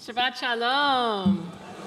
Shabbat Shalom.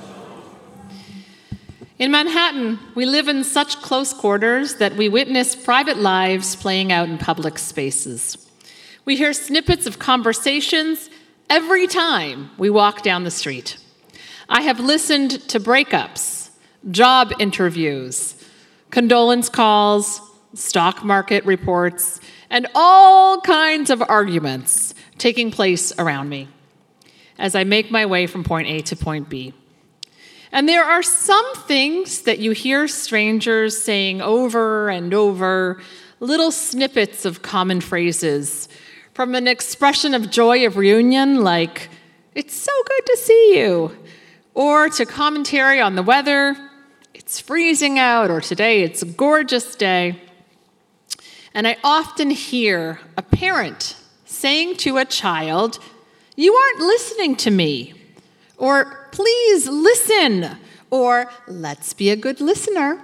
In Manhattan, we live in such close quarters that we witness private lives playing out in public spaces. We hear snippets of conversations every time we walk down the street. I have listened to breakups, job interviews, condolence calls, stock market reports, and all kinds of arguments taking place around me as I make my way from point A to point B. And there are some things that you hear strangers saying over and over, little snippets of common phrases, from an expression of joy of reunion like, "It's so good to see you," or to commentary on the weather, "It's freezing out," or "Today it's a gorgeous day." And I often hear a parent saying to a child, "You aren't listening to me," or "Please listen," or "Let's be a good listener."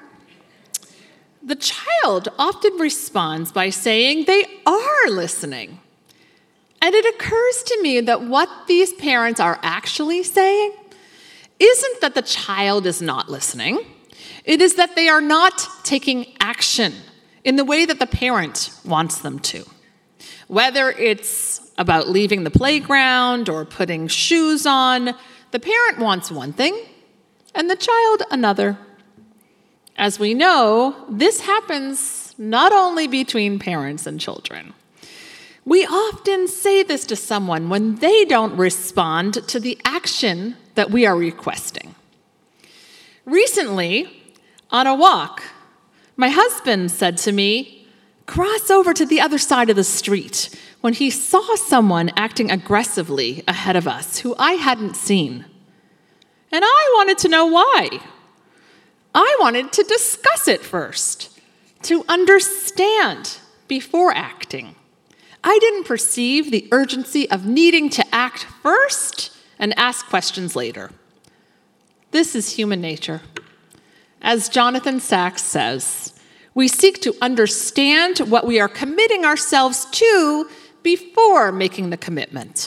The child often responds by saying they are listening. And it occurs to me that what these parents are actually saying isn't that the child is not listening. It is that they are not taking action in the way that the parent wants them to. Whether it's about leaving the playground or putting shoes on, the parent wants one thing and the child another. As we know, this happens not only between parents and children. We often say this to someone when they don't respond to the action that we are requesting. Recently, on a walk, my husband said to me, "Cross over to the other side of the street," when he saw someone acting aggressively ahead of us who I hadn't seen. And I wanted to know why. I wanted to discuss it first, to understand before acting. I didn't perceive the urgency of needing to act first and ask questions later. This is human nature. As Jonathan Sacks says, we seek to understand what we are committing ourselves to before making the commitment.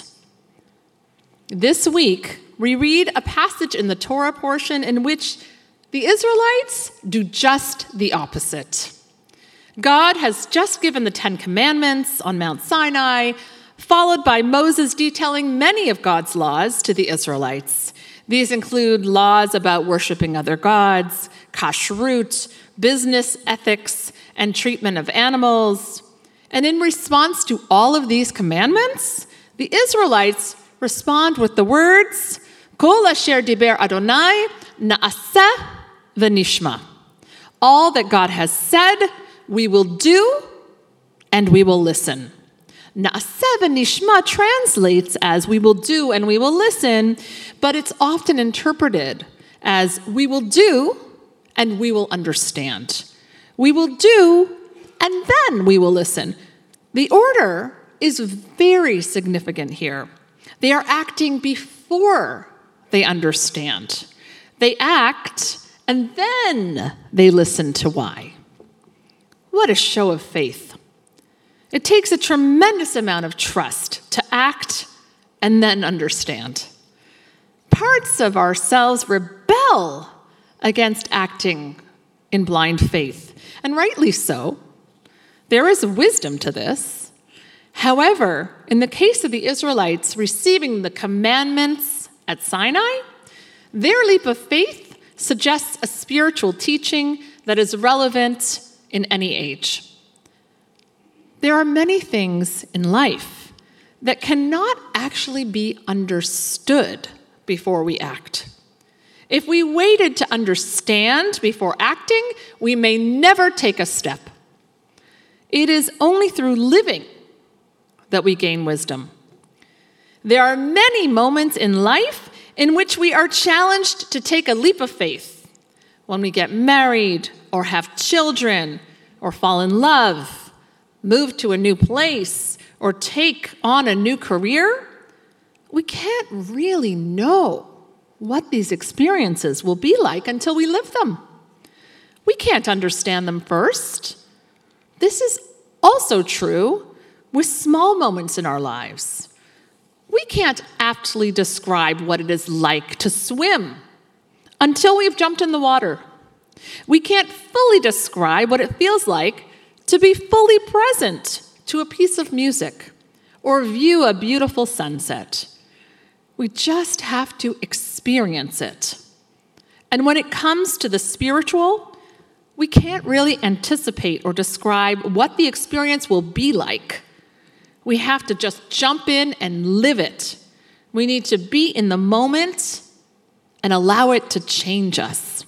This week, we read a passage in the Torah portion in which the Israelites do just the opposite. God has just given the Ten Commandments on Mount Sinai, followed by Moses detailing many of God's laws to the Israelites. These include laws about worshiping other gods, kashrut, business ethics, and treatment of animals. And in response to all of these commandments, the Israelites respond with the words, "Kol asher diber Adonai na'aseh v'nishma." All that God has said, we will do, and we will listen. Na'aseh v'nishma translates as we will do and we will listen, but it's often interpreted as we will do and we will understand. We will do and then we will listen. The order is very significant here. They are acting before they understand. They act and then they listen to why. What a show of faith. It takes a tremendous amount of trust to act and then understand. Parts of ourselves rebel against acting in blind faith, and rightly so. There is wisdom to this. However, in the case of the Israelites receiving the commandments at Sinai, their leap of faith suggests a spiritual teaching that is relevant in any age. There are many things in life that cannot actually be understood before we act. If we waited to understand before acting, we may never take a step. It is only through living that we gain wisdom. There are many moments in life in which we are challenged to take a leap of faith. When we get married, or have children, or fall in love, move to a new place, or take on a new career, we can't really know what these experiences will be like until we live them. We can't understand them first. This is also true with small moments in our lives. We can't aptly describe what it is like to swim until we've jumped in the water. We can't fully describe what it feels like to be fully present to a piece of music or view a beautiful sunset. We just have to experience it. And when it comes to the spiritual, we can't really anticipate or describe what the experience will be like. We have to just jump in and live it. We need to be in the moment and allow it to change us.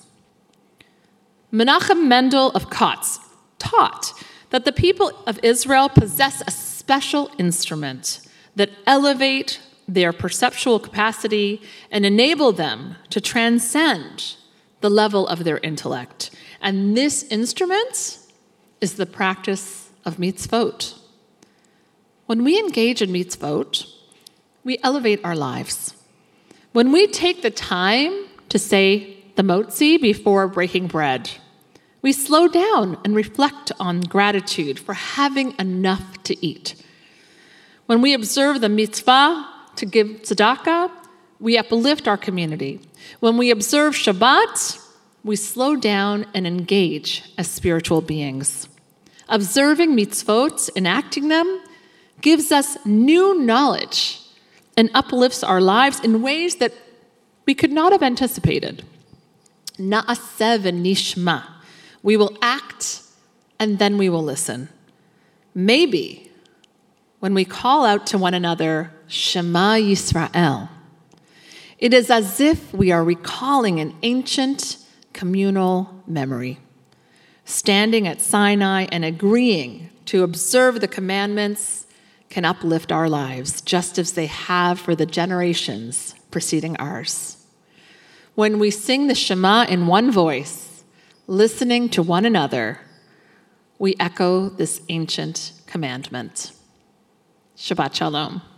Menachem Mendel of Kotz taught that the people of Israel possess a special instrument that elevate their perceptual capacity and enable them to transcend the level of their intellect. And this instrument is the practice of mitzvot. When we engage in mitzvot, we elevate our lives. When we take the time to say the motzi before breaking bread, we slow down and reflect on gratitude for having enough to eat. When we observe the mitzvah to give tzedakah, we uplift our community. When we observe Shabbat, we slow down and engage as spiritual beings. Observing mitzvot, enacting them, gives us new knowledge and uplifts our lives in ways that we could not have anticipated. Na'aseh v'nishma. We will act and then we will listen. Maybe when we call out to one another, Shema Yisrael, it is as if we are recalling an ancient communal memory, standing at Sinai and agreeing to observe the commandments can uplift our lives, just as they have for the generations preceding ours. When we sing the Shema in one voice, listening to one another, we echo this ancient commandment. Shabbat Shalom.